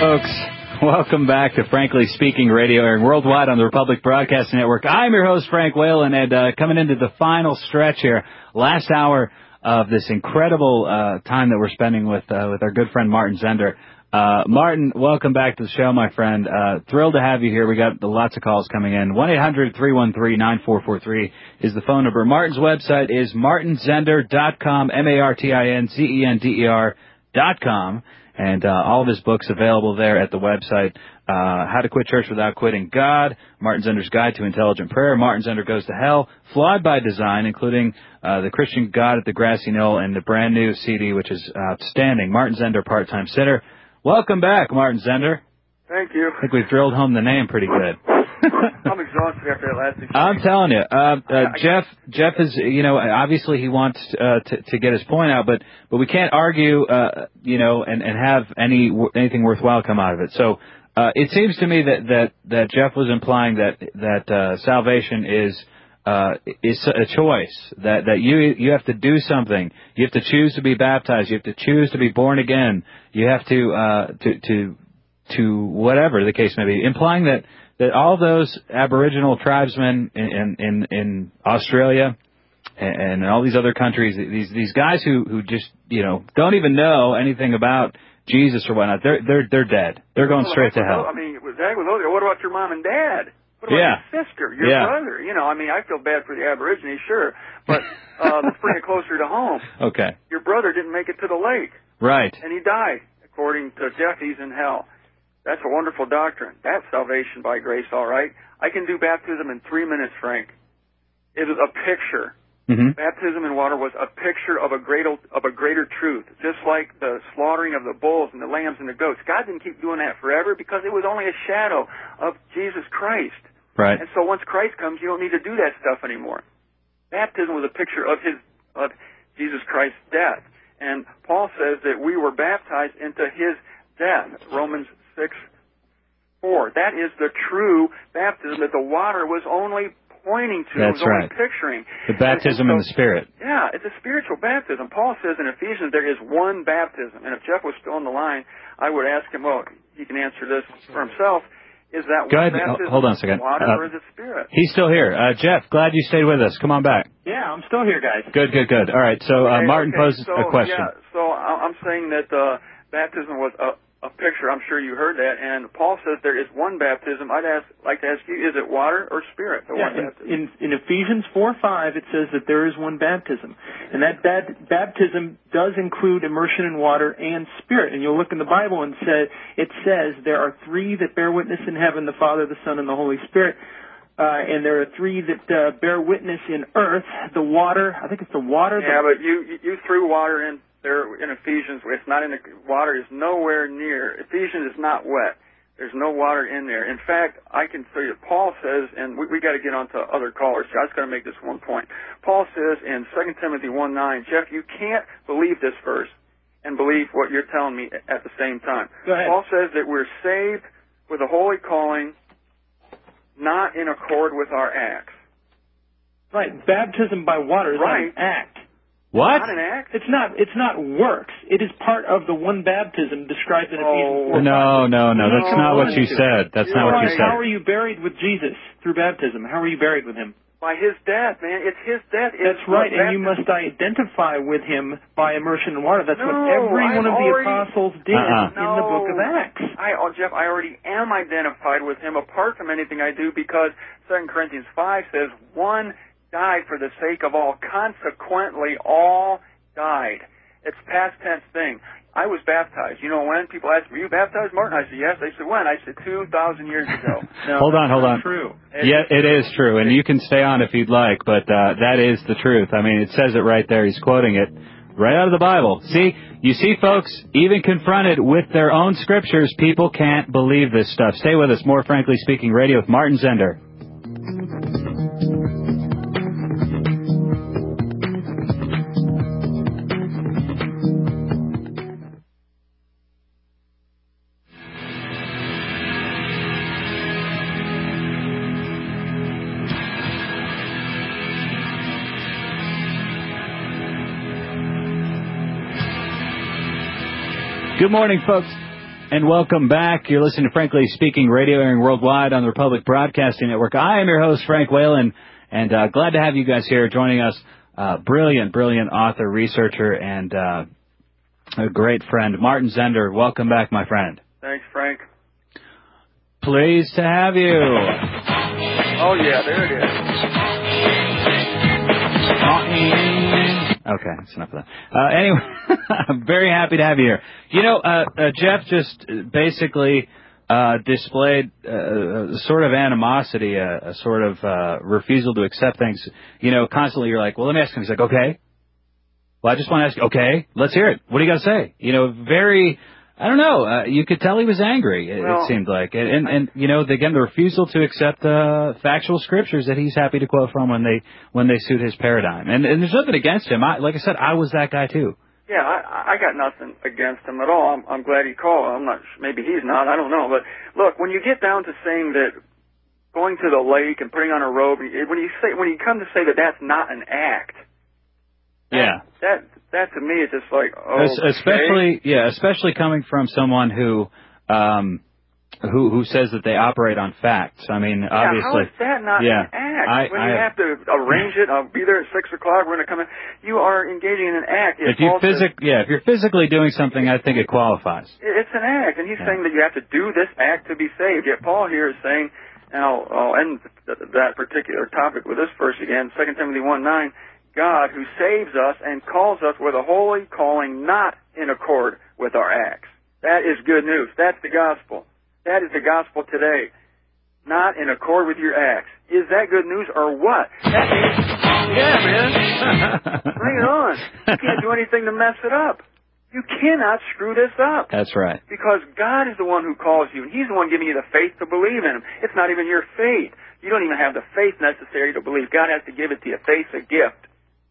folks. Welcome back to Frankly Speaking Radio, airing worldwide on the Republic Broadcasting Network. I'm your host, Frank Whalen, and coming into the final stretch here, last hour of this incredible time that we're spending with our good friend Martin Zender. Martin, welcome back to the show, my friend. Thrilled to have you here. We got lots of calls coming in. 1-800-313-9443 is the phone number. Martin's website is martinzender.com, martinzender.com. And all of his books available there at the website. How to Quit Church Without Quitting God, Martin Zender's Guide to Intelligent Prayer, Martin Zender Goes to Hell, Flawed by Design, including The Christian God at the Grassy Knoll, and the brand new CD, which is outstanding, Martin Zender, Part-Time Sinner. Welcome back, Martin Zender. Thank you. I think we've drilled home the name pretty good. I'm exhausted after that last exchange. I'm telling you, Jeff is, obviously he wants to get his point out, but we can't argue, and have anything worthwhile come out of it. So it seems to me that Jeff was implying that salvation is a choice, that you have to do something. You have to choose to be baptized. You have to choose to be born again. You have to whatever the case may be, implying that all those Aboriginal tribesmen in Australia and all these other countries, these guys who just don't even know anything about Jesus or whatnot, they're dead. They're going straight to hell. I mean, what about your mom and dad? What about your sister, your brother? I feel bad for the Aborigines, sure, but let's bring it closer to home. Okay. Your brother didn't make it to the lake. Right. And he died. According to Jeff, he's in hell. That's a wonderful doctrine. That's salvation by grace, all right. I can do baptism in 3 minutes, Frank. It is a picture. Mm-hmm. Baptism in water was a picture of a greater truth, just like the slaughtering of the bulls and the lambs and the goats. God didn't keep doing that forever because it was only a shadow of Jesus Christ. Right. And so once Christ comes, you don't need to do that stuff anymore. Baptism was a picture of Jesus Christ's death. And Paul says that we were baptized into his death. Romans 6:4. That is the true baptism that the water was only pointing to. That's it was right. only picturing. The baptism in the Spirit. Yeah, it's a spiritual baptism. Paul says in Ephesians there is one baptism. And if Jeff was still on the line, I would ask him, well, he can answer this for himself. Is that Go one ahead. baptism? Hold on a second. Water or is it Spirit? He's still here. Jeff, glad you stayed with us. Come on back. Yeah, I'm still here, guys. Good. All right, so Martin posed a question. Yeah, so I'm saying that baptism was a picture. I'm sure you heard that. And Paul says there is one baptism. I'd like to ask you, is it water or Spirit? In Ephesians 4:5, it says that there is one baptism. And that baptism does include immersion in water and Spirit. And you'll look in the Bible and it says there are three that bear witness in heaven, the Father, the Son, and the Holy Spirit. And there are three that bear witness in earth, the water. I think it's the water. Yeah, but you threw water in there in Ephesians. It's not in the water is nowhere near. Ephesians is not wet. There's no water in there. In fact, I can tell you, Paul says, and we got to get on to other callers. I just got to make this one point. Paul says in 2 Timothy 1:9, Jeff, you can't believe this verse and believe what you're telling me at the same time. Go ahead. Paul says that we're saved with a holy calling, not in accord with our acts. Right. Baptism by water is not an act. What? Not an act? It's not works. It is part of the one baptism described in Ephesians 4. No. That's not what you said. That's not what you said. How are you buried with Jesus through baptism? How are you buried with him? By his death, man. It's his death. That's right, and you must identify with him by immersion in water. That's what every one of the apostles did in the book of Acts. Jeff, I already am identified with him apart from anything I do because 2 Corinthians 5 says, one died for the sake of all. Consequently, all died. It's past tense thing. I was baptized. You know when? People ask me, were you baptized, Martin? I said, yes. They said, when? I said, 2,000 years ago. No, hold on. True. Yeah, it is true, and you can stay on if you'd like, but that is the truth. I mean, it says it right there. He's quoting it right out of the Bible. You see, folks, even confronted with their own scriptures, people can't believe this stuff. Stay with us. More Frankly Speaking Radio with Martin Zender. Good morning, folks. And welcome back. You're listening to Frankly Speaking, radio airing worldwide on the Republic Broadcasting Network. I am your host, Frank Whalen, and glad to have you guys here joining us. Brilliant author, researcher, and a great friend, Martin Zender. Welcome back, my friend. Thanks, Frank. Pleased to have you. Oh, yeah, there it is. Okay, that's enough of that. Anyway, I'm very happy to have you here. You know, Jeff just basically displayed a sort of animosity, a sort of refusal to accept things. You know, constantly you're like, well, let me ask him. He's like, okay. Well, I just want to ask you, okay, let's hear it. What do you got to say? You know, very... I don't know. You could tell he was angry. It seemed like, and you know, again, the refusal to accept factual scriptures that he's happy to quote from when they suit his paradigm. And there's nothing against him. Like I said, I was that guy too. Yeah, I got nothing against him at all. I'm glad he called. I'm not. Maybe he's not. I don't know. But look, when you get down to saying that going to the lake and putting on a robe, when you come to say that that's not an act. Yeah. That to me is just like, especially coming from someone who says that they operate on facts. I mean, obviously. How is that not an act? When you have to arrange it, I'll be there at 6 o'clock. We're going to come in. You are engaging in an act. If you're physically doing something, I think it qualifies. It's an act, and he's saying that you have to do this act to be saved. Yet Paul here is saying, and I'll end that particular topic with this verse again, 2 Timothy 1:9. God who saves us and calls us with a holy calling not in accord with our acts. That is good news. That's the gospel. That is the gospel today. Not in accord with your acts. Is that good news or what? That means, yeah, man. Bring it on. You can't do anything to mess it up. You cannot screw this up. That's right. Because God is the one who calls you. He's the one giving you the faith to believe in Him. It's not even your faith. You don't even have the faith necessary to believe. God has to give it to you. Faith's a gift.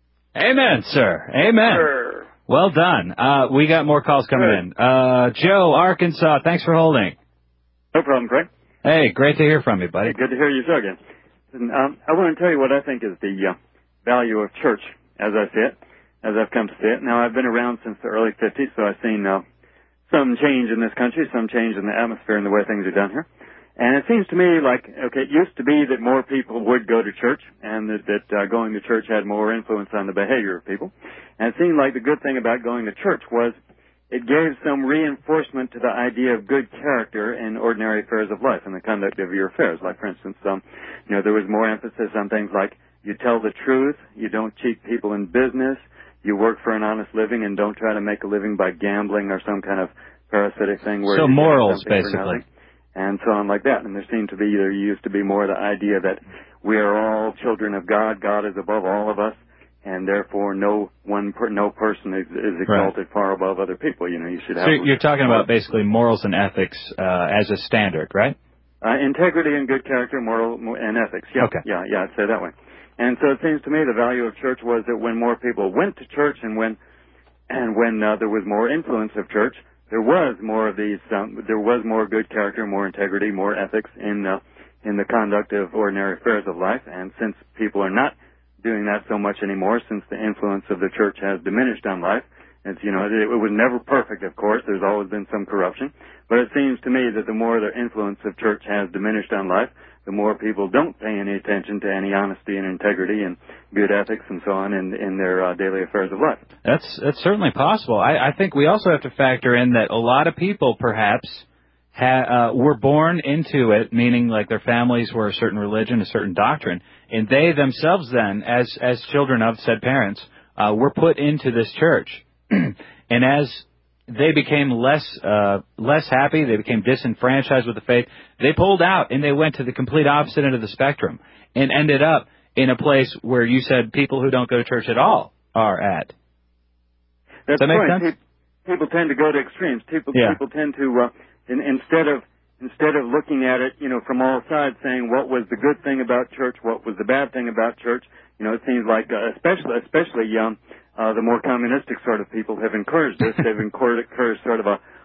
Amen, sir. Amen. Sir. Well done. We got more calls coming in. Joe, Arkansas, thanks for holding. No problem, Frank. Hey, great to hear from you, buddy. Good to hear you again. And, I want to tell you what I think is the value of church as I see it, as I've come to see it. Now, I've been around since the early 50s, so I've seen some change in this country, some change in the atmosphere and the way things are done here. And it seems to me like, okay, it used to be that more people would go to church and that going to church had more influence on the behavior of people. And it seemed like the good thing about going to church was it gave some reinforcement to the idea of good character in ordinary affairs of life and the conduct of your affairs. Like, for instance, there was more emphasis on things like you tell the truth, you don't cheat people in business, you work for an honest living and don't try to make a living by gambling or some kind of parasitic thing. Where so morals, basically. And so on like that. And there used to be more the idea that we are all children of God. God is above all of us, and therefore no person is exalted far above other people. You should have. So you're talking about basically morals and ethics as a standard, right? Integrity and good character, moral and ethics. Yeah, okay. Yeah, I'd say that way. And so it seems to me the value of church was that when more people went to church and when there was more influence of church, there was more of these. There was more good character, more integrity, more ethics in the conduct of ordinary affairs of life. And since people are not doing that so much anymore, since the influence of the church has diminished on life, it was never perfect. Of course, there's always been some corruption. But it seems to me that the more the influence of church has diminished on life, the more people don't pay any attention to any honesty and integrity and good ethics and so on in their daily affairs of life. That's certainly possible. I think we also have to factor in that a lot of people perhaps were born into it, meaning like their families were a certain religion, a certain doctrine, and they themselves then, as children of said parents, were put into this church. And as they became less happy, they became disenfranchised with the faith, they pulled out and they went to the complete opposite end of the spectrum and ended up in a place where you said people who don't go to church at all are at. That's Does that make sense? People tend to go to extremes. People tend to, instead of looking at it, from all sides, saying what was the good thing about church, what was the bad thing about church, it seems like, especially the more communistic sort of people have encouraged this. They've encouraged sort of a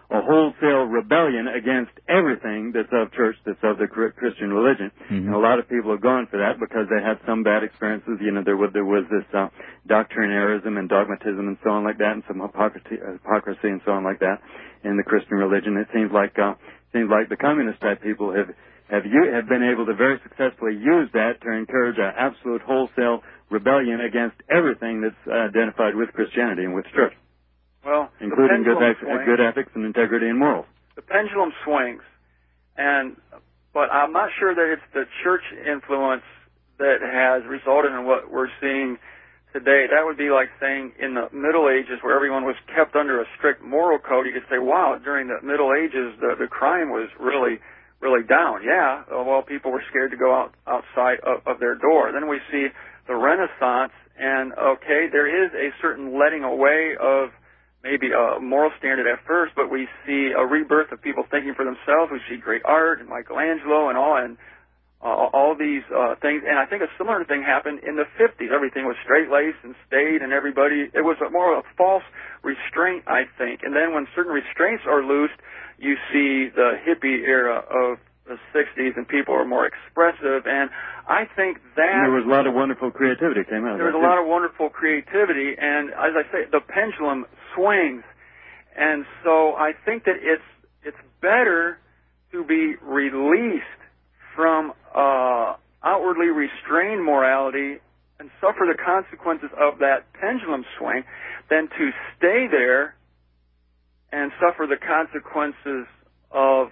a wholesale rebellion against everything that's of church, that's of the Christian religion. And a lot of people have gone for that because they had some bad experiences. You know, there was this doctrinarism and dogmatism and so on like that, and some hypocrisy and so on like that in the Christian religion. It seems like the communist type people have been able to very successfully use that to encourage an absolute wholesale rebellion against everything that's identified with Christianity and with church. Well, including good ethics and integrity and morals. The pendulum swings, but I'm not sure that it's the church influence that has resulted in what we're seeing today. That would be like saying in the Middle Ages, where everyone was kept under a strict moral code, you could say, wow, during the Middle Ages, the crime was really down. Yeah, well, people were scared to go outside of their door. Then we see the Renaissance, and okay, there is a certain letting away of maybe a moral standard at first, but we see a rebirth of people thinking for themselves. We see great art and Michelangelo and all these things. And I think a similar thing happened in the 50s. Everything was straight-laced and staid, and it was more of a false restraint, I think. And then when certain restraints are loosed, you see the hippie era of the 60s, and people are more expressive, and I think that... And there was a lot of wonderful creativity came out of that. There was a lot of wonderful creativity, and as I say, the pendulum swings, and so I think that it's better to be released from outwardly restrained morality and suffer the consequences of that pendulum swing than to stay there and suffer the consequences of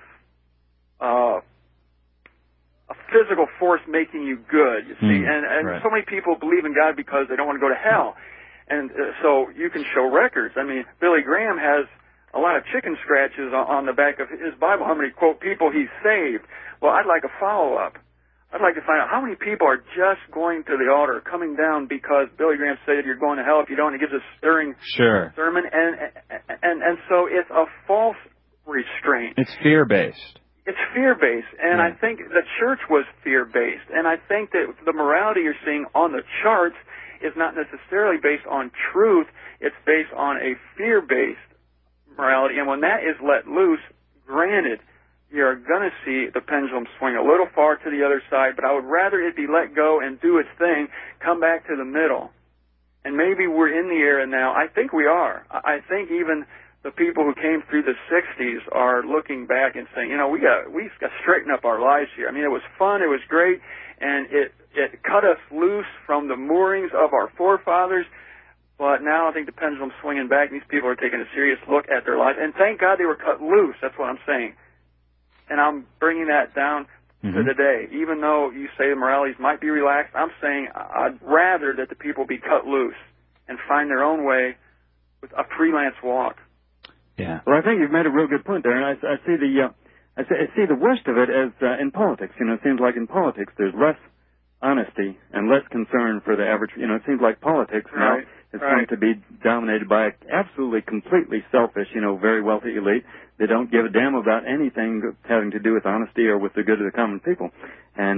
a physical force making you good, you see. And right. So many people believe in God because they don't want to go to hell. And so you can show records. I mean, Billy Graham has a lot of chicken scratches on the back of his Bible, how many, quote, people he's saved. Well, I'd like a follow-up. I'd like to find out how many people are just going to the altar, coming down because Billy Graham said you're going to hell if you don't. He gives a stirring sermon. And so it's a false restraint. It's fear-based. It's fear-based, and I think the church was fear-based, and I think that the morality you're seeing on the charts is not necessarily based on truth, it's based on a fear-based morality, and when that is let loose, granted, you're going to see the pendulum swing a little far to the other side, but I would rather it be let go and do its thing, come back to the middle, and maybe we're in the era now. I think we are. I think even the people who came through the 60s are looking back and saying, you know, we got to straighten up our lives here. I mean, it was fun, it was great, and it cut us loose from the moorings of our forefathers, but now I think the pendulum's swinging back, and these people are taking a serious look at their lives, and thank God they were cut loose. That's what I'm saying. And I'm bringing that down to today. Even though you say the moralities might be relaxed, I'm saying I'd rather that the people be cut loose and find their own way with a freelance walk. Yeah. Well, I think you've made a real good point there, and I see the worst of it as in politics. You know, it seems like in politics there's less honesty and less concern for the average. You know, it seems like politics now is going to be dominated by absolutely, completely selfish, you know, very wealthy elite. They don't give a damn about anything having to do with honesty or with the good of the common people, and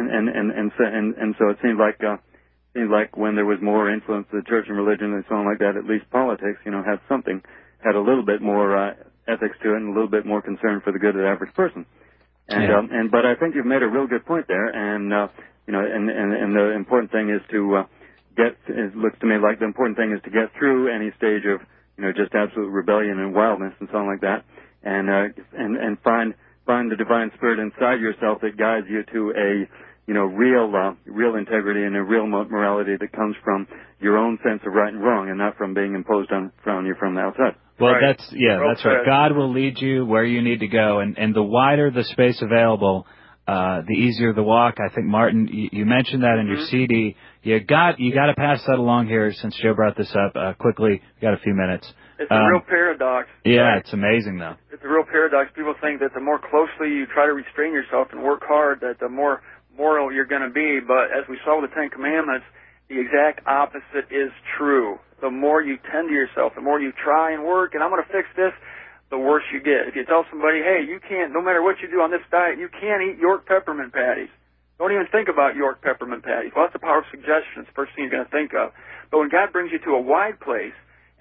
so it seems like when there was more influence of the church and religion and so on like that, at least politics, you know, had a little bit more ethics to it and a little bit more concern for the good of the average person. But I think you've made a real good point there, and you know, and the important thing is to it looks to me like the important thing is to get through any stage of, you know, just absolute rebellion and wildness and something like that, and find the divine spirit inside yourself that guides you to a, you know, real integrity and a real morality that comes from your own sense of right and wrong, and not from being imposed on you from the outside. Well, that's right. God will lead you where you need to go, and the wider the space available, the easier the walk. I think, Martin, you mentioned that in your CD. You got to pass that along here, since Joe brought this up quickly. We got a few minutes. It's a real paradox. Yeah, it's amazing, though. It's a real paradox. People think that the more closely you try to restrain yourself and work hard, that the more moral you're going to be. But as we saw with the Ten Commandments, the exact opposite is true. The more you tend to yourself, the more you try and work, and I'm going to fix this, the worse you get. If you tell somebody, hey, you can't, no matter what you do on this diet, you can't eat York peppermint patties. Don't even think about York peppermint patties. Well, that's the power of suggestion. It's the first thing you're going to think of. But when God brings you to a wide place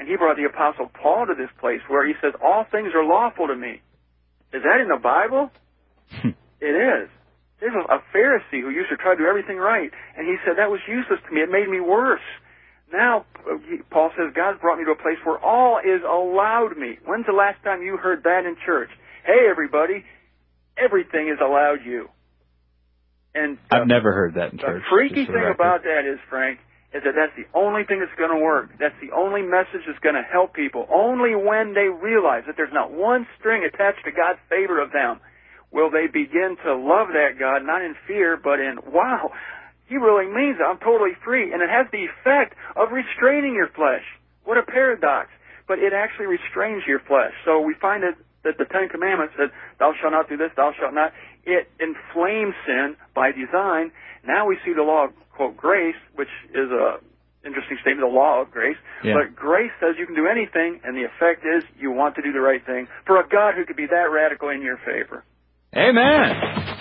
And he brought the Apostle Paul to this place where he says, all things are lawful to me. Is that in the Bible? It is. There's a Pharisee who used to try to do everything right, and he said, that was useless to me. It made me worse. Now, Paul says, God's brought me to a place where all is allowed me. When's the last time you heard that in church? Hey, everybody, everything is allowed you. And I've never heard that in church. The freaky thing about that is, Frank, is that that's the only thing that's going to work. That's the only message that's going to help people. Only when they realize that there's not one string attached to God's favor of them will they begin to love that God, not in fear, but in, wow, he really means it. I'm totally free. And it has the effect of restraining your flesh. What a paradox. But it actually restrains your flesh. So we find that the Ten Commandments said, thou shalt not do this, thou shalt not. It inflames sin by design. Now we see the law of, quote, grace, which is a interesting statement, the law of grace. Yeah. But grace says you can do anything, and the effect is you want to do the right thing for a God who could be that radical in your favor. Amen.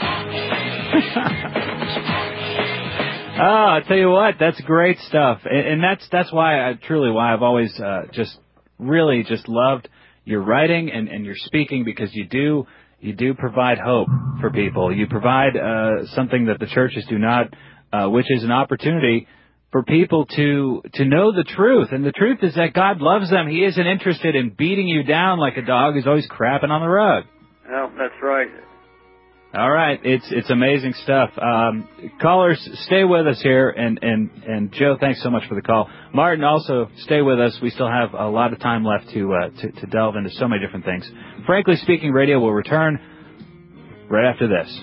Oh, I tell you what, that's great stuff, and that's why I've always just really loved your writing and your speaking, because you do provide hope for people. You provide something that the churches do not, which is an opportunity for people to know the truth. And the truth is that God loves them. He isn't interested in beating you down like a dog who's always crapping on the rug. Well, that's right. All right, it's amazing stuff. Callers, stay with us here, and Joe, thanks so much for the call. Martin, also stay with us. We still have a lot of time left to delve into so many different things. Frankly Speaking Radio will return right after this.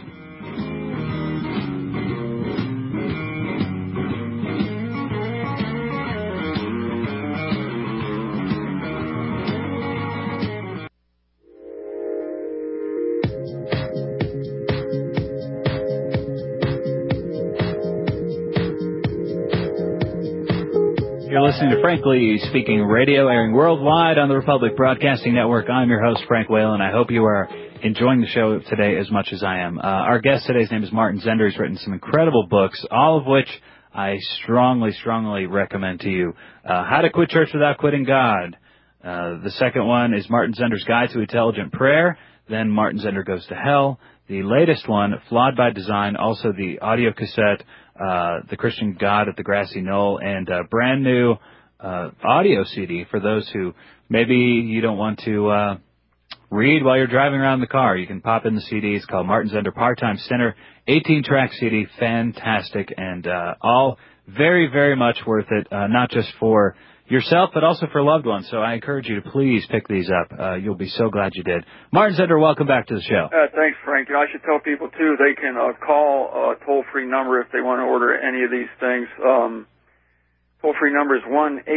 You're listening to Frankly Speaking Radio, airing worldwide on the Republic Broadcasting Network. I'm your host, Frank Whalen. I hope you are enjoying the show today as much as I am. Our guest today's name is Martin Zender. He's written some incredible books, all of which I strongly recommend to you. How to Quit Church Without Quitting God. The second one is Martin Zender's Guide to Intelligent Prayer. Then Martin Zender Goes to Hell. The latest one, Flawed by Design, also the audio cassette, The Christian God at the Grassy Knoll, and a brand new audio CD for those who maybe you don't want to read while you're driving around the car. You can pop in the CD. It's called Martin Zender Part-Time Sinner, 18-track CD, fantastic, and all very much worth it, not just for yourself, but also for loved ones. So I encourage you to please pick these up. You'll be so glad you did. Martin Zender, welcome back to the show. Thanks, Frank. I should tell people, too, they can call a toll-free number if they want to order any of these things. Toll-free number is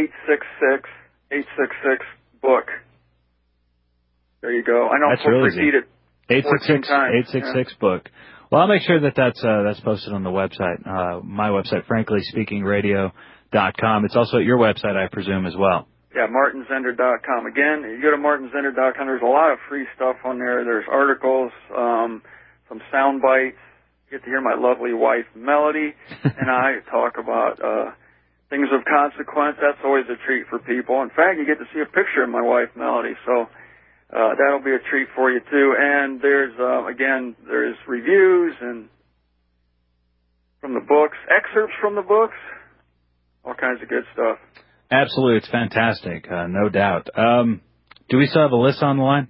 1-866-866-BOOK. There you go. I know that's really easy. 866-866-BOOK. Well, I'll make sure that's posted on the website, my website, franklyspeakingradio.com. It's also at your website, I presume, as well. Yeah, martinzender.com. Again, you go to martinzender.com. There's a lot of free stuff on there. There's articles, some sound bites. You get to hear my lovely wife, Melody, and I talk about things of consequence. That's always a treat for people. In fact, you get to see a picture of my wife, Melody, so that'll be a treat for you, too. And there's, again, there's reviews and from the books, excerpts from the books, all kinds of good stuff. Absolutely. It's fantastic, no doubt. Do we still have Alyssa on the line?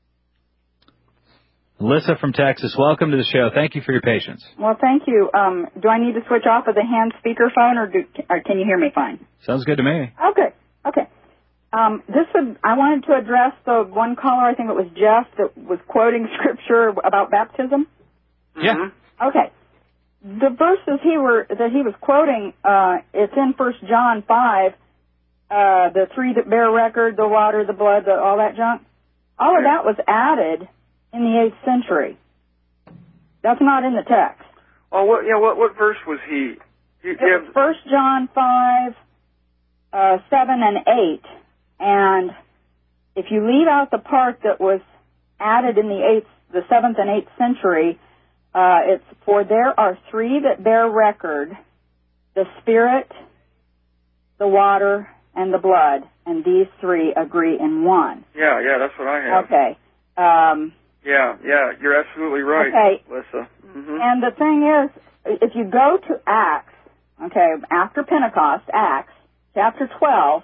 Alyssa from Texas, welcome to the show. Thank you for your patience. Well, thank you. Do I need to switch off of the hand speakerphone, or can you hear me fine? Sounds good to me. Okay. I wanted to address the one caller, I think it was Jeff, that was quoting scripture about baptism. Yeah. Mm-hmm. Okay. The verses that he was quoting, it's in 1 John 5, the three that bear record, the water, the blood, all that junk. All of that was added in the 8th century. That's not in the text. Oh, what verse was he? It was 1 John 5, 7 and 8. And if you leave out the part that was added in the 7th and 8th century, it's, for there are three that bear record, the Spirit, the water, and the blood, and these three agree in one. Yeah, that's what I have. Okay. Yeah, you're absolutely right, okay. Lissa. Mm-hmm. And the thing is, if you go to Acts, okay, after Pentecost, Acts, chapter 12,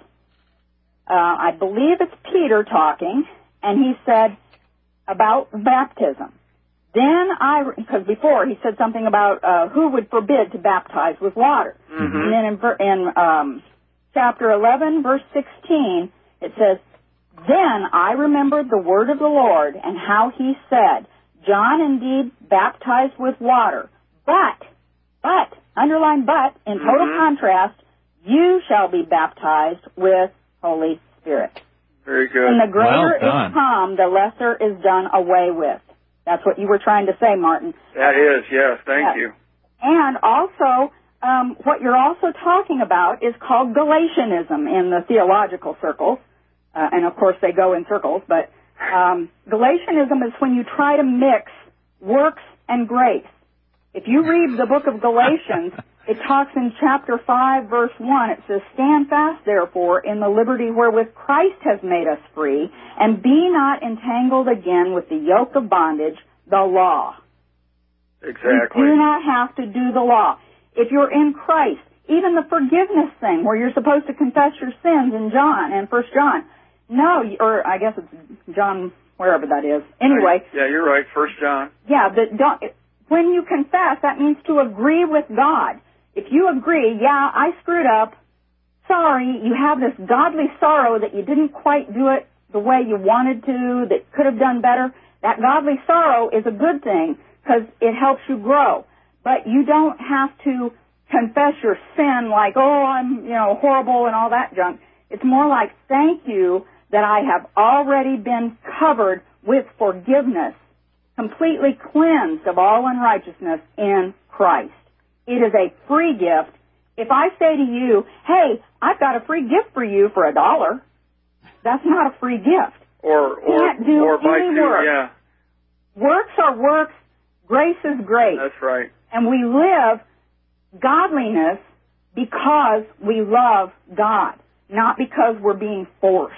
I believe it's Peter talking, and he said about baptism. Then because before he said something about who would forbid to baptize with water. Mm-hmm. And then in chapter 11, verse 16, it says, "Then I remembered the word of the Lord and how he said, John indeed baptized with water, but, underline but, in total contrast, you shall be baptized with Holy Spirit." Very good. And the greater is come, the lesser is done away with. That's what you were trying to say, Martin. That is, yes. Thank you. And also, what you're also talking about is called Galatianism in the theological circles. And, of course, they go in circles. But Galatianism is when you try to mix works and grace. If you read the book of Galatians, it talks in chapter 5, verse 1, it says, "Stand fast, therefore, in the liberty wherewith Christ has made us free, and be not entangled again with the yoke of bondage, the law." Exactly. You do not have to do the law. If you're in Christ, even the forgiveness thing where you're supposed to confess your sins in John, and 1 John, no, or I guess it's John, wherever that is. Anyway. Yeah, you're right, 1 John. Yeah, when you confess, that means to agree with God. If you agree, yeah, I screwed up, sorry, you have this godly sorrow that you didn't quite do it the way you wanted to, that could have done better, that godly sorrow is a good thing because it helps you grow. But you don't have to confess your sin like, oh, I'm, horrible and all that junk. It's more like, thank you that I have already been covered with forgiveness, completely cleansed of all unrighteousness in Christ. It is a free gift. If I say to you, hey, I've got a free gift for you for $1, that's not a free gift. Or by any two, work. yeah. Works are works. Grace is grace. That's right. And we live godliness because we love God, not because we're being forced.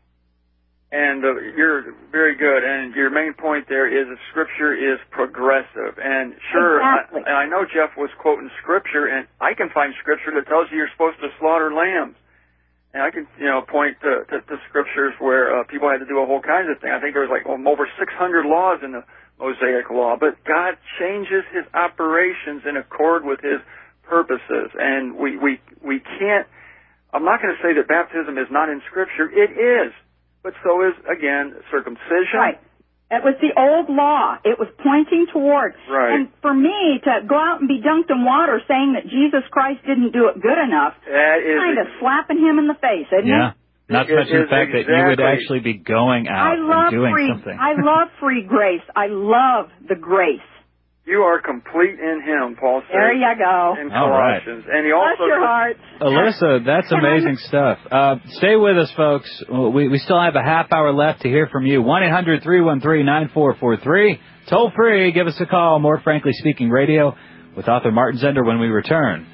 And you're very good. And your main point there is that Scripture is progressive. And sure, exactly. I know Jeff was quoting Scripture, and I can find Scripture that tells you you're supposed to slaughter lambs. And I can, point to Scriptures where people had to do a whole kinds of things. I think there was over 600 laws in the Mosaic Law. But God changes His operations in accord with His purposes. And we can't, I'm not going to say that baptism is not in Scripture. It is. But so is, again, circumcision. Right. It was the old law. It was pointing toward. Right. And for me to go out and be dunked in water saying that Jesus Christ didn't do it good enough, that is kind of slapping him in the face, isn't it? Not to mention the fact that you would actually be going out and doing something. I love free grace. I love the grace. You are complete in Him, Paul says. There you go. In Colossians. Right. And he also bless your heart. Alyssa, that's amazing stuff. Stay with us, folks. We still have a half hour left to hear from you. 1-800-313-9443. Toll free. Give us a call. More Frankly Speaking Radio with author Martin Zender when we return.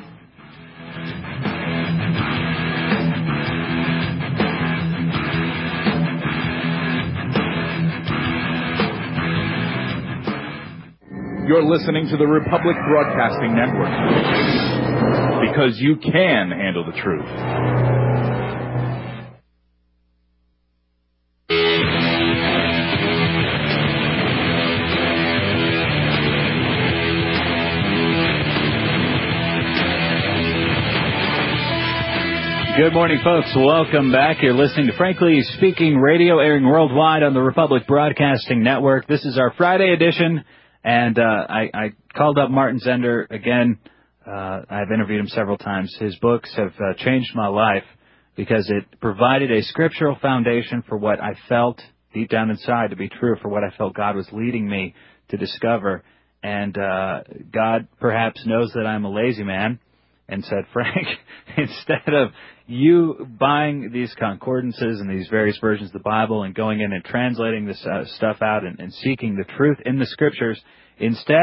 You're listening to the Republic Broadcasting Network. Because you can handle the truth. Good morning, folks. Welcome back. You're listening to Frankly Speaking Radio, airing worldwide on the Republic Broadcasting Network. This is our Friday edition. And I called up Martin Zender again. I've interviewed him several times. His books have changed my life because it provided a scriptural foundation for what I felt deep down inside to be true, for what I felt God was leading me to discover. And God perhaps knows that I'm a lazy man and said, Frank, instead of you buying these concordances and these various versions of the Bible and going in and translating this stuff out and seeking the truth in the Scriptures, instead,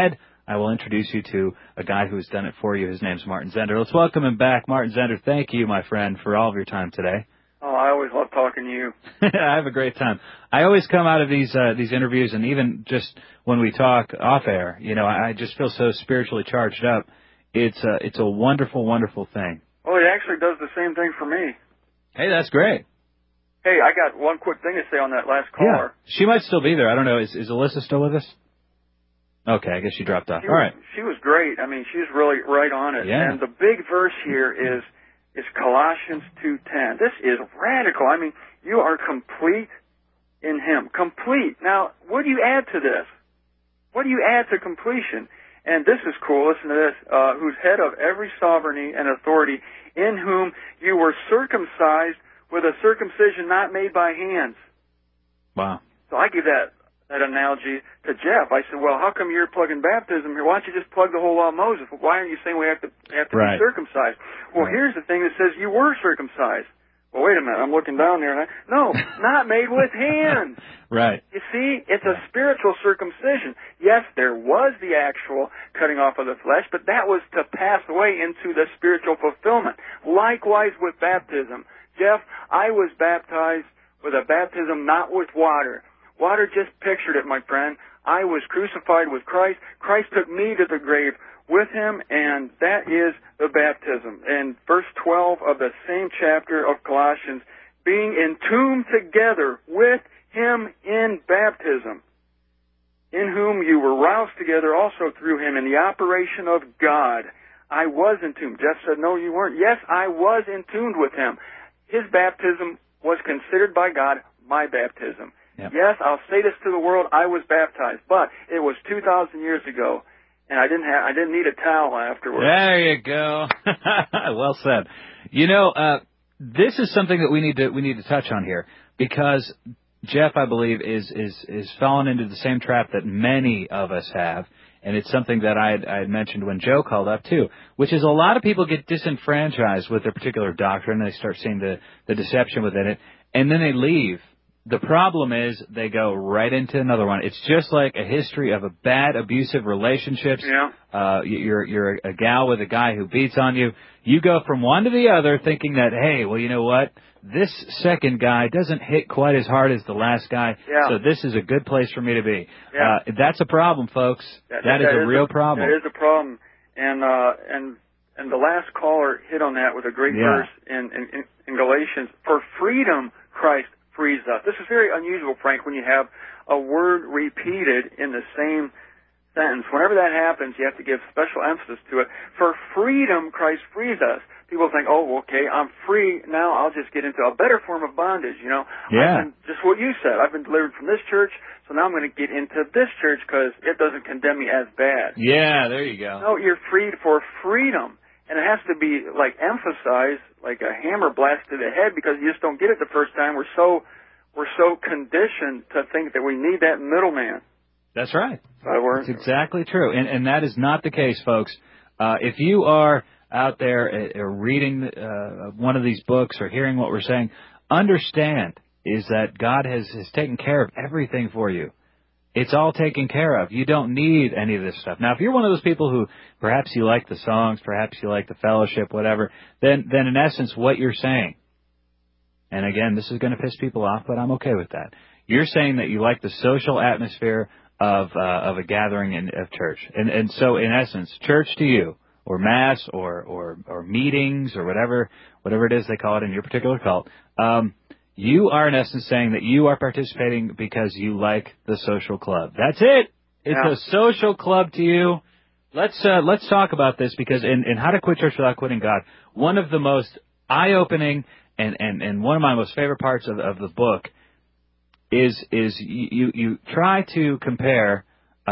I will introduce you to a guy who has done it for you. His name's Martin Zender. Let's welcome him back. Martin Zender, thank you, my friend, for all of your time today. Oh, I always love talking to you. I have a great time. I always come out of these interviews, and even just when we talk off air, I just feel so spiritually charged up. It's a wonderful, wonderful thing. Well, it actually does the same thing for me. Hey, that's great. Hey, I got one quick thing to say on that last caller. Yeah. She might still be there. I don't know. Is Alyssa still with us? Okay, I guess she dropped off. All right. She was great. I mean, she's really right on it. Yeah. And the big verse here is Colossians 2:10. This is radical. I mean, you are complete in Him. Complete. Now, what do you add to this? What do you add to completion? And this is cool. Listen to this. Who's head of every sovereignty and authority, in whom you were circumcised with a circumcision not made by hands. Wow. So I give that analogy to Jeff. I said, well, how come you're plugging baptism here? Why don't you just plug the whole law of Moses? Why aren't you saying we have to right. be circumcised? Well, here's the thing that says you were circumcised. Well, wait a minute. I'm looking down there. No, not made with hands. Right. You see, it's a spiritual circumcision. Yes, there was the actual cutting off of the flesh, but that was to pass away into the spiritual fulfillment. Likewise with baptism. Jeff, I was baptized with a baptism not with water. Water just pictured it, my friend. I was crucified with Christ. Christ took me to the grave with Him, and that is the baptism. And verse 12 of the same chapter of Colossians, being entombed together with Him in baptism, in whom you were roused together also through Him in the operation of God. I was entombed. Jeff said, no, you weren't. Yes, I was entombed with Him. His baptism was considered by God my baptism. Yep. Yes, I'll say this to the world, I was baptized, but it was 2,000 years ago, and I didn't need a towel afterwards. There you go. Well said. This is something that we need to touch on here, because Jeff, I believe, is fallen into the same trap that many of us have, and it's something that I had mentioned when Joe called up too, which is a lot of people get disenfranchised with their particular doctrine. They start seeing the deception within it, and then they leave. The problem is they go right into another one. It's just like a history of a bad, abusive relationships. Yeah. You're a gal with a guy who beats on you. You go from one to the other thinking that, hey, well, you know what? This second guy doesn't hit quite as hard as the last guy, so this is a good place for me to be. Yeah. That's a problem, folks. That is a real problem. That is a problem. And the last caller hit on that with a great verse in Galatians. For freedom, Christ frees us. This is very unusual, Frank, when you have a word repeated in the same sentence. Whenever that happens, you have to give special emphasis to it. For freedom, Christ frees us. People think, oh, okay, I'm free. Now I'll just get into a better form of bondage, Yeah. Just what you said. I've been delivered from this church, so now I'm going to get into this church because it doesn't condemn me as bad. Yeah, there you go. No, you're freed for freedom. And it has to be, like, emphasized, like a hammer blast to the head, because you just don't get it the first time. We're so conditioned to think that we need that middleman. That's right. That's exactly true. And that is not the case, folks. If you are out there reading one of these books or hearing what we're saying, understand is that God has taken care of everything for you. It's all taken care of. You don't need any of this stuff. Now, if you're one of those people who perhaps you like the songs, perhaps you like the fellowship, whatever, then in essence what you're saying, and again, this is going to piss people off, but I'm okay with that. You're saying that you like the social atmosphere of a gathering of church. And so in essence, church to you, or mass, or meetings, or whatever it is they call it in your particular cult, you are, in essence, saying that you are participating because you like the social club. That's it. It's a social club to you. Let's talk about this, because in How to Quit Church Without Quitting God, one of the most eye-opening and one of my most favorite parts of the book is you try to compare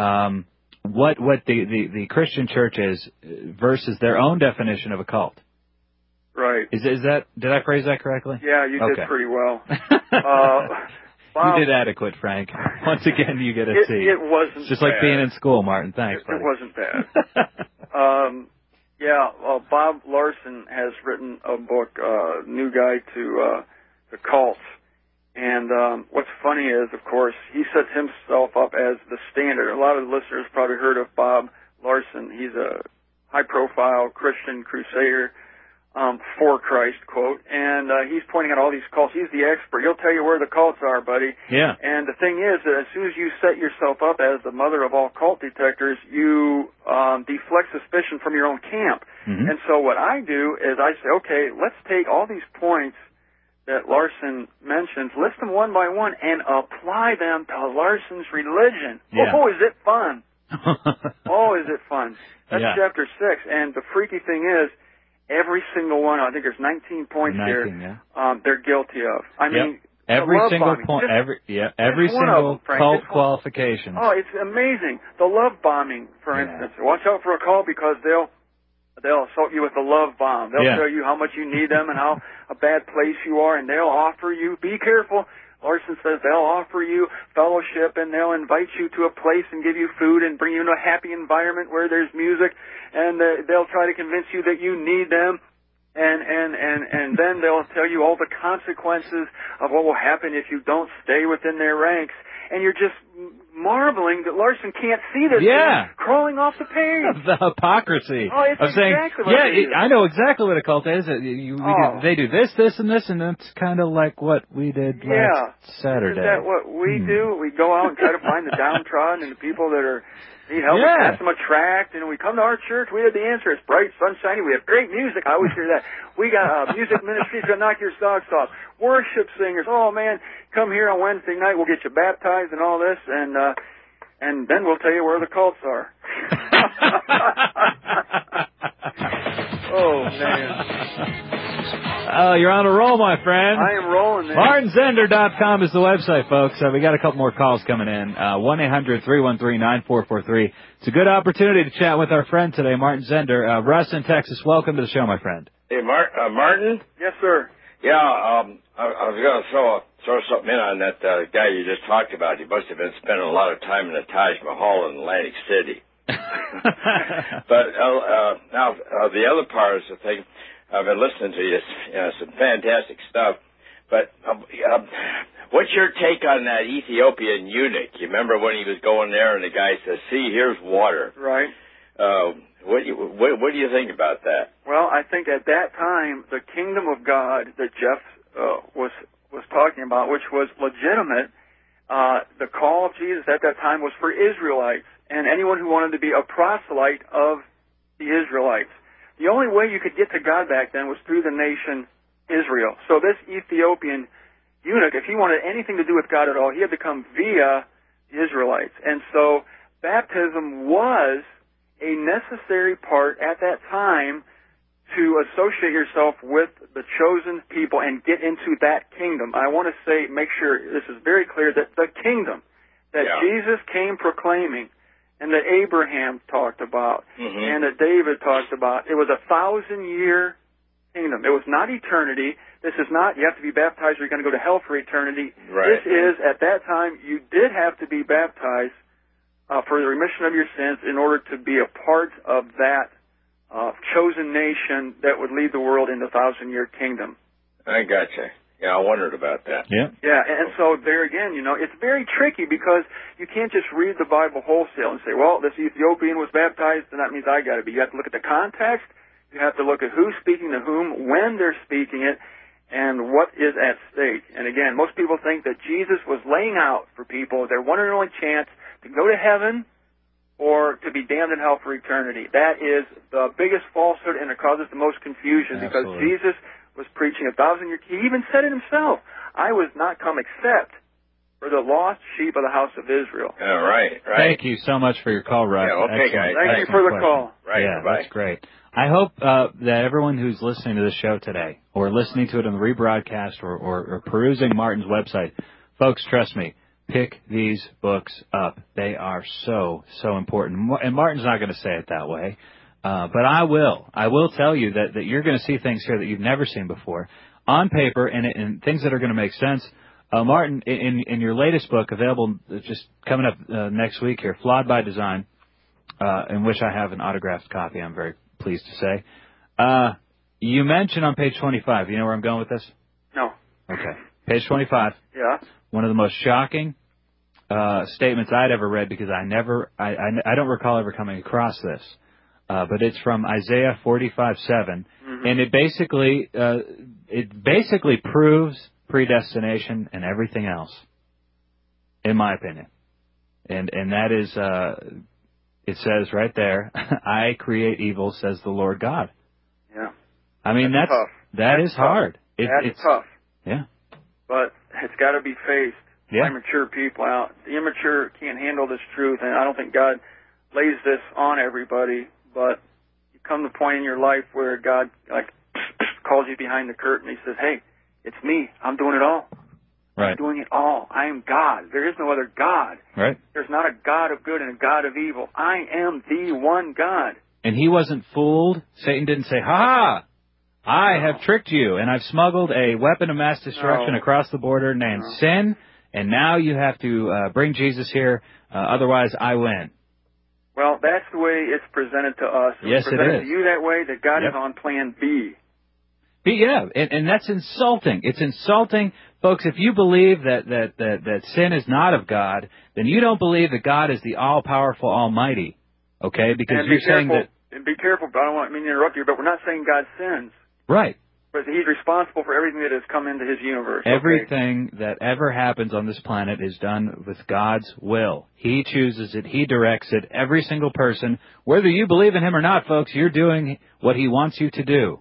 what the Christian church is versus their own definition of a cult. Right. Is that, did I phrase that correctly? Yeah, you did pretty well. You did adequate, Frank. Once again, you get a C. It wasn't It's just bad. like being in school, Martin. Thanks, buddy. It wasn't bad. Bob Larson has written a book, New Guide to the Cults. And what's funny is, of course, he sets himself up as the standard. A lot of the listeners probably heard of Bob Larson. He's a high-profile Christian crusader for Christ, quote, and he's pointing out all these cults. He's the expert. He'll tell you where the cults are, buddy. Yeah. And the thing is that as soon as you set yourself up as the mother of all cult detectors, you deflect suspicion from your own camp. Mm-hmm. And so what I do is I say, okay, let's take all these points that Larson mentions, list them one by one, and apply them to Larson's religion. Yeah. Oh, is it fun? Oh, is it fun? That's Yeah. chapter 6. And the freaky thing is, every single one, I think there's 19 points 19, here, yeah. they're guilty of. I mean, every the love single bombing, point, just every one of single them, Frank, cult just one. qualification. Oh, it's amazing. The love bombing, for instance. Watch out for a cult because they'll assault you with the love bomb. They'll tell you how much you need them and how a bad place you are, and they'll offer you, be careful. Larson says they'll offer you fellowship, and they'll invite you to a place and give you food and bring you into a happy environment where there's music, and they'll try to convince you that you need them. And then they'll tell you all the consequences of what will happen if you don't stay within their ranks. And you're just marveling that Larson can't see this thing crawling off the page. The hypocrisy of saying, exactly what it is. I know exactly what a cult is. They do this, this, and this, and that's kind of like what we did last Saturday. Isn't that what we do? We go out and try to find the downtrodden and the people that need help. We pass them a tract, and we come to our church. We have the answer. It's bright, sunshiny. We have great music. I always hear that. We got music ministries that knock your socks off. Worship singers. Oh, man, come here on Wednesday night. We'll get you baptized and all this, and then we'll tell you where the cults are. Oh, man. Oh, you're on a roll, my friend. I am rolling, man. MartinZender.com is the website, folks. We got a couple more calls coming in. 1-800-313-9443. It's a good opportunity to chat with our friend today, Martin Zender. Russ in Texas, welcome to the show, my friend. Hey, Martin? Yes, sir. Yeah, I was going to throw something in on that guy you just talked about. He must have been spending a lot of time in the Taj Mahal in Atlantic City. But now, the other part is the thing. I've been listening to you, some fantastic stuff. But what's your take on that Ethiopian eunuch? You remember when he was going there and the guy says, "See, here's water." Right. What do you think about that? Well, I think at that time, the kingdom of God that Jeff was talking about, which was legitimate, the call of Jesus at that time was for Israelites and anyone who wanted to be a proselyte of the Israelites. The only way you could get to God back then was through the nation Israel. So this Ethiopian eunuch, if he wanted anything to do with God at all, he had to come via the Israelites. And so baptism was a necessary part at that time to associate yourself with the chosen people and get into that kingdom. I want to say, make sure this is very clear, that the kingdom that Jesus came proclaiming and that Abraham talked about and that David talked about, it was a 1,000-year kingdom. It was not eternity. This is not, you have to be baptized or you're going to go to hell for eternity. Right. This is, at that time, you did have to be baptized for the remission of your sins in order to be a part of that chosen nation that would lead the world in the 1,000-year kingdom. I gotcha. Yeah, I wondered about that. Yeah. Yeah, and so there again, it's very tricky because you can't just read the Bible wholesale and say, well, this Ethiopian was baptized, and that means I got to be. You have to look at the context. You have to look at who's speaking to whom, when they're speaking it, and what is at stake. And again, most people think that Jesus was laying out for people their one and only chance to go to heaven or to be damned in hell for eternity. That is the biggest falsehood, and it causes the most confusion because Jesus was preaching 1,000-year. He even said it himself. I was not come except for the lost sheep of the house of Israel. All right. Thank you so much for your call, Russ. Yeah, okay, guys. Thank you for the call. Right. Yeah, bye. that's great. I hope that everyone who's listening to this show today, or listening to it on the rebroadcast, or perusing Martin's website, folks, trust me, pick these books up. They are so important. And Martin's not going to say it that way. But I will. I will tell you that you're going to see things here that you've never seen before on paper and things that are going to make sense. Martin, in your latest book, available just coming up next week here, Flawed by Design, in which I have an autographed copy, I'm very pleased to say. You mentioned on page 25, you know where I'm going with this? No. Okay. Page 25. Yeah. One of the most shocking statements I'd ever read because I don't recall ever coming across this. But it's from Isaiah 45:7, and it basically proves predestination and everything else, in my opinion. And that is, it says right there, I create evil, says the Lord God. Yeah. I mean, that's tough. That's hard. It's tough. Yeah. But it's got to be faced by mature people out. The immature can't handle this truth, and I don't think God lays this on everybody, but you come to a point in your life where God calls you behind the curtain. He says, hey, it's me. I'm doing it all. Right. I'm doing it all. I am God. There is no other God. Right. There's not a God of good and a God of evil. I am the one God. And he wasn't fooled. Satan didn't say, ha-ha, I have tricked you, and I've smuggled a weapon of mass destruction across the border named sin, and now you have to bring Jesus here, otherwise I win. Well, that's the way it's presented to us. Yes, it is. To you that way, that God is on plan B. Yeah, and that's insulting. It's insulting. Folks, if you believe that sin is not of God, then you don't believe that God is the all-powerful Almighty, okay? Because you're saying that... And be careful, I don't mean to interrupt you, but we're not saying God sins. Right. But he's responsible for everything that has come into his universe. Everything that ever happens on this planet is done with God's will. He chooses it. He directs it. Every single person, whether you believe in him or not, folks, you're doing what he wants you to do.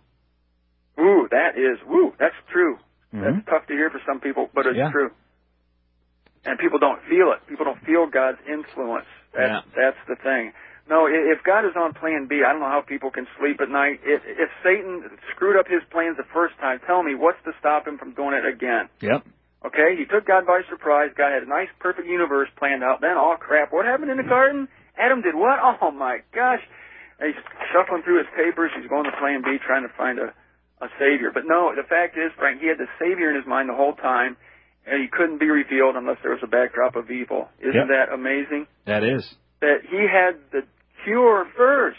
That's true. Mm-hmm. That's tough to hear for some people, but it's true. And people don't feel it. People don't feel God's influence. That's the thing. No, if God is on plan B, I don't know how people can sleep at night. If Satan screwed up his plans the first time, tell me, what's to stop him from doing it again? Yep. Okay, he took God by surprise. God had a nice, perfect universe planned out. Then, crap, what happened in the garden? Adam did what? Oh, my gosh. And he's shuffling through his papers. He's going to plan B, trying to find a Savior. But no, the fact is, Frank, he had the Savior in his mind the whole time, and he couldn't be revealed unless there was a backdrop of evil. Isn't that amazing? That is. That he had the cure first.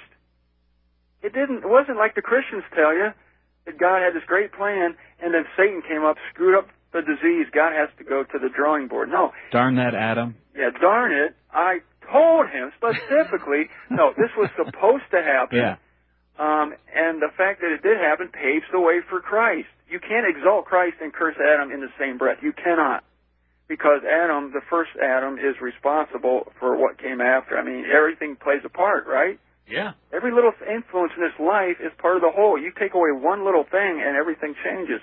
It wasn't like the Christians tell you that God had this great plan and then Satan came up, screwed up the disease. God has to go to the drawing board. No. Darn that, Adam. Yeah, darn it. I told him specifically, no, this was supposed to happen. Yeah. And the fact that it did happen paves the way for Christ. You can't exalt Christ and curse Adam in the same breath. You cannot. Because Adam, the first Adam, is responsible for what came after. I mean, everything plays a part, right? Yeah. Every little influence in this life is part of the whole. You take away one little thing and everything changes.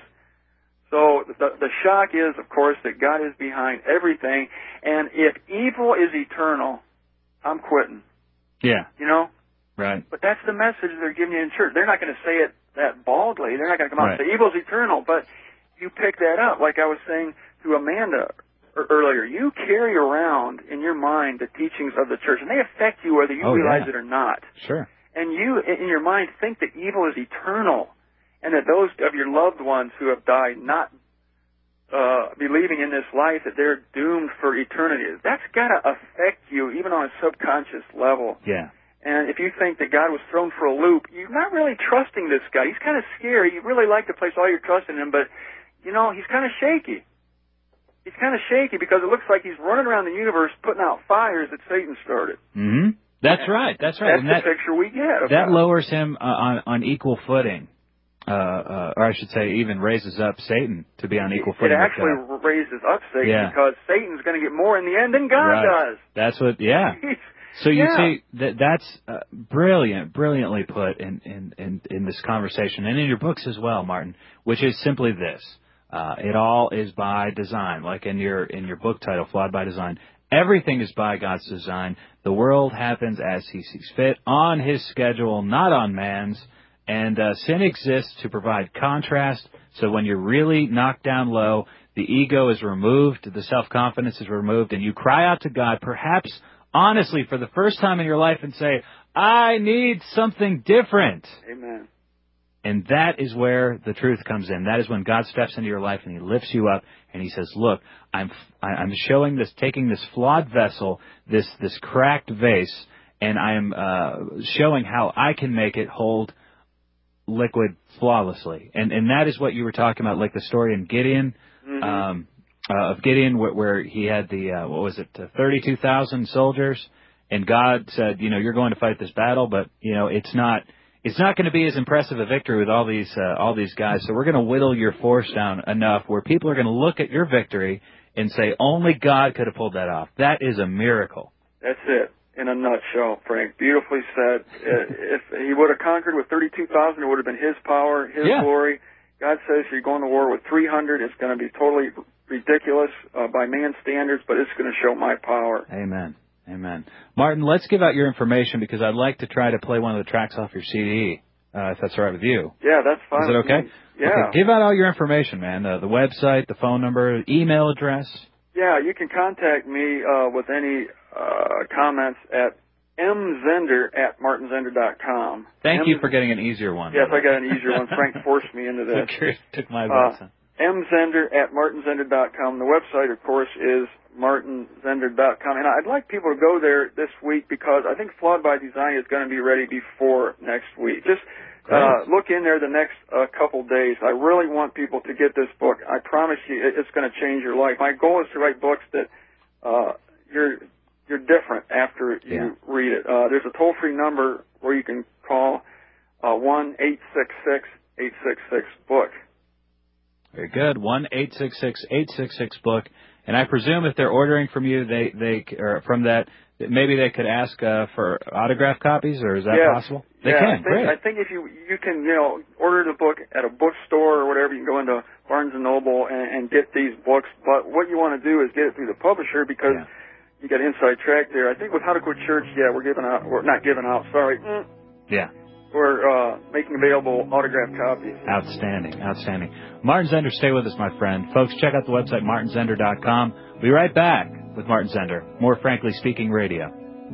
So the shock is, of course, that God is behind everything. And if evil is eternal, I'm quitting. Yeah. You know? Right. But that's the message they're giving you in church. They're not going to say it that baldly. They're not going to come out and say evil's eternal. But you pick that up, like I was saying to Amanda earlier. You carry around in your mind the teachings of the church, and they affect you whether you realize it or not. Sure. And you, in your mind, think that evil is eternal, and that those of your loved ones who have died not believing in this life, that they're doomed for eternity. That's got to affect you, even on a subconscious level. Yeah. And if you think that God was thrown for a loop, you're not really trusting this guy. He's kind of scary. You really like to place all your trust in him, but, you know, he's kind of shaky. He's kind of shaky because it looks like he's running around the universe putting out fires that Satan started. Mm-hmm. That's right. That's the picture we get. That lowers him on equal footing. Or I should say even raises up Satan to be on equal footing. It actually raises up Satan because Satan's going to get more in the end than God does. That's what, So you see, that's brilliantly put in this conversation and in your books as well, Martin, which is simply this. It all is by design, like in your book title, Flawed by Design. Everything is by God's design. The world happens as He sees fit, on His schedule, not on man's. And sin exists to provide contrast, so when you're really knocked down low, the ego is removed, the self-confidence is removed, and you cry out to God, perhaps honestly for the first time in your life, and say, I need something different. Amen. And that is where the truth comes in. That is when God steps into your life and He lifts you up and He says, look, I'm showing this, taking this flawed vessel, this cracked vase, and I am showing how I can make it hold liquid flawlessly. And that is what you were talking about, like the story in Gideon. Mm-hmm. of Gideon, where he had the 32,000 soldiers, and God said, you're going to fight this battle, but it's not going to be as impressive a victory with all these guys. So we're going to whittle your force down enough where people are going to look at your victory and say, only God could have pulled that off. That is a miracle. That's it. In a nutshell, Frank. Beautifully said. If he would have conquered with 32,000, it would have been his power, his glory. God says you're going to war with 300. It's going to be totally ridiculous by man's standards, but it's going to show my power. Amen. Amen. Martin, let's give out your information because I'd like to try to play one of the tracks off your CD, if that's all right with you. Yeah, that's fine. Is it okay? Yeah. Okay, give out all your information, man. The website, the phone number, email address. Yeah, you can contact me with any comments at mzender@martinzender.com. Thank you for getting an easier one. Yes, I got an easier one. Frank forced me into this. Took my advice. mzender@martinzender.com. The website, of course, is martinzender.com. And I'd like people to go there this week because I think Flawed by Design is going to be ready before next week. Just look in there the next couple days. I really want people to get this book. I promise you it's going to change your life. My goal is to write books that you're different after you read it. There's a toll-free number where you can call 1-866-866-BOOK. Very good. 1-866-866-BOOK. And I presume if they're ordering from you, they or from that, maybe they could ask for autographed copies, or is that possible? They can. I think if you can, order the book at a bookstore or whatever, you can go into Barnes & Noble and get these books. But what you want to do is get it through the publisher because you got inside track there. I think with How to Quit Church, we're not giving out, sorry. Yeah. We're making available autographed copies. Outstanding. Martin Zender, stay with us, my friend. Folks, check out the website, martinzender.com. We'll be right back with Martin Zender. More Frankly Speaking Radio.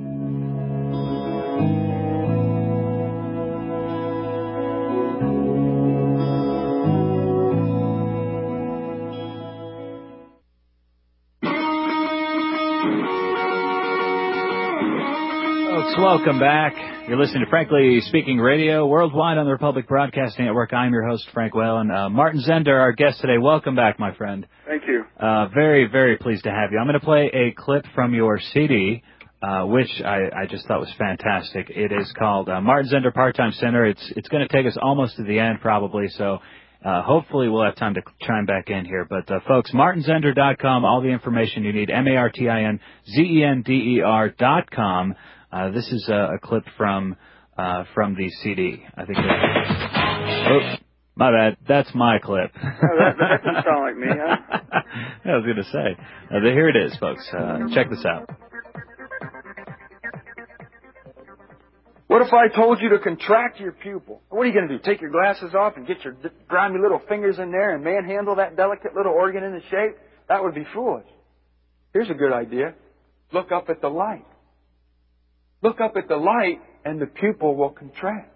Welcome back. You're listening to Frankly Speaking Radio, worldwide on the Republic Broadcasting Network. I'm your host, Frank Whalen. Martin Zender, our guest today. Welcome back, my friend. Thank you. Very, very pleased to have you. I'm going to play a clip from your CD, which I just thought was fantastic. It is called Martin Zender Part-Time Center. It's going to take us almost to the end, probably, so hopefully we'll have time to chime back in here. But, folks, martinzender.com, all the information you need, martinzender.com. This is a clip from the CD. I think. My bad. That's my clip. That doesn't sound like me, huh? I was going to say. Here it is, folks. Check this out. What if I told you to contract your pupil? What are you going to do? Take your glasses off and get your grimy little fingers in there and manhandle that delicate little organ into shape? That would be foolish. Here's a good idea. Look up at the light. Look up at the light and the pupil will contract.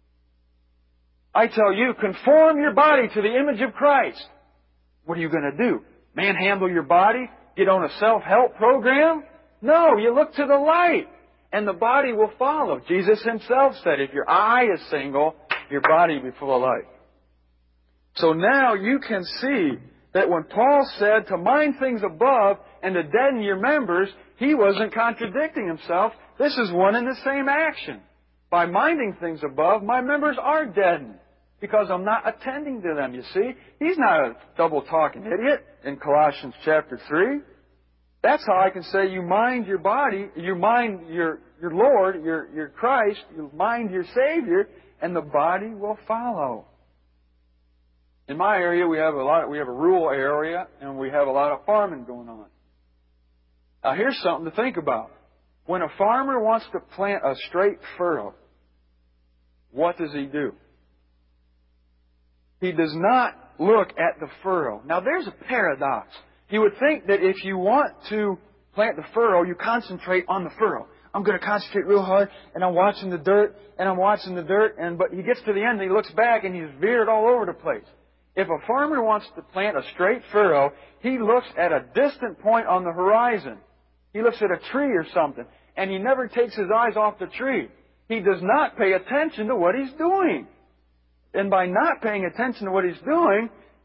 I tell you, conform your body to the image of Christ. What are you going to do? Manhandle your body? Get on a self-help program? No, you look to the light and the body will follow. Jesus Himself said, if your eye is single, your body will be full of light. So now you can see that when Paul said to mind things above and to deaden your members, he wasn't contradicting himself. This is one and the same action. By minding things above, my members are deadened because I'm not attending to them, you see. He's not a double-talking idiot in Colossians chapter 3. That's how I can say you mind your body, you mind your Lord, your Christ, you mind your Savior, and the body will follow. In my area, we have a rural area, and we have a lot of farming going on. Now, here's something to think about. When a farmer wants to plant a straight furrow, what does he do? He does not look at the furrow. Now, there's a paradox. You would think that if you want to plant the furrow, you concentrate on the furrow. I'm going to concentrate real hard, and I'm watching the dirt, but he gets to the end, and he looks back, and he's veered all over the place. If a farmer wants to plant a straight furrow, he looks at a distant point on the horizon. He looks at a tree or something, and he never takes his eyes off the tree. He does not pay attention to what he's doing. And by not paying attention to what he's doing,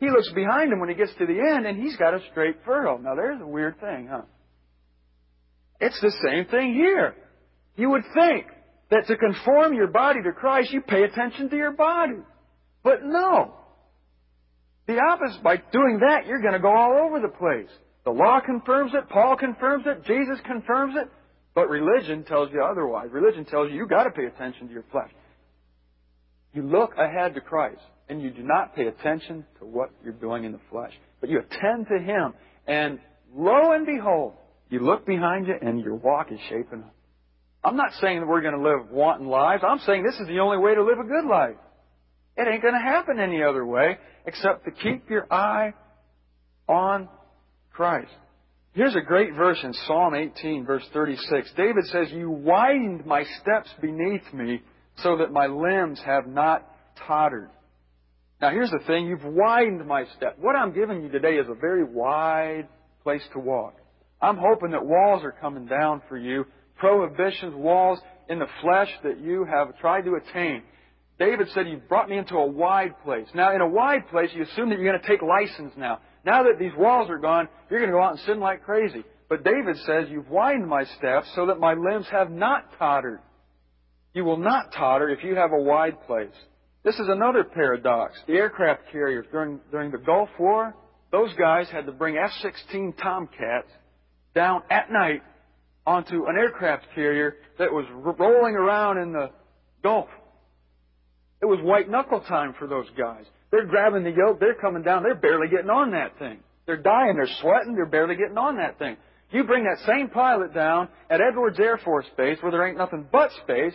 He looks behind him when he gets to the end, and he's got a straight furrow. Now, there's a weird thing, huh? It's the same thing here. You would think that to conform your body to Christ, you pay attention to your body. But no. The opposite. By doing that, you're going to go all over the place. The law confirms it. Paul confirms it. Jesus confirms it. But religion tells you otherwise. Religion tells you got to pay attention to your flesh. You look ahead to Christ, and you do not pay attention to what you're doing in the flesh. But you attend to Him, and lo and behold, you look behind you, and your walk is shaping up. I'm not saying that we're going to live wanton lives. I'm saying this is the only way to live a good life. It ain't going to happen any other way except to keep your eye on Christ. Here's a great verse in Psalm 18, verse 36. David says, "You widened my steps beneath me so that my limbs have not tottered." Now here's the thing. You've widened my step. What I'm giving you today is a very wide place to walk. I'm hoping that walls are coming down for you. Prohibitions, walls in the flesh that you have tried to attain. David said, "You've brought me into a wide place." Now, in a wide place, you assume that you're going to take license now. Now that these walls are gone, you're going to go out and sin like crazy. But David says, "You've widened my steps so that my limbs have not tottered." You will not totter if you have a wide place. This is another paradox. The aircraft carriers during the Gulf War, those guys had to bring F-16 Tomcats down at night onto an aircraft carrier that was rolling around in the Gulf. It was white knuckle time for those guys. They're grabbing the yoke, they're coming down, they're barely getting on that thing. They're dying, they're sweating, they're barely getting on that thing. You bring that same pilot down at Edwards Air Force Base where there ain't nothing but space,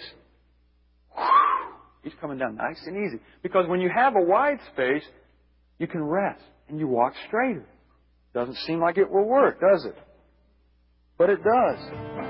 he's coming down nice and easy. Because when you have a wide space, you can rest and you walk straighter. Doesn't seem like it will work, does it? But it does.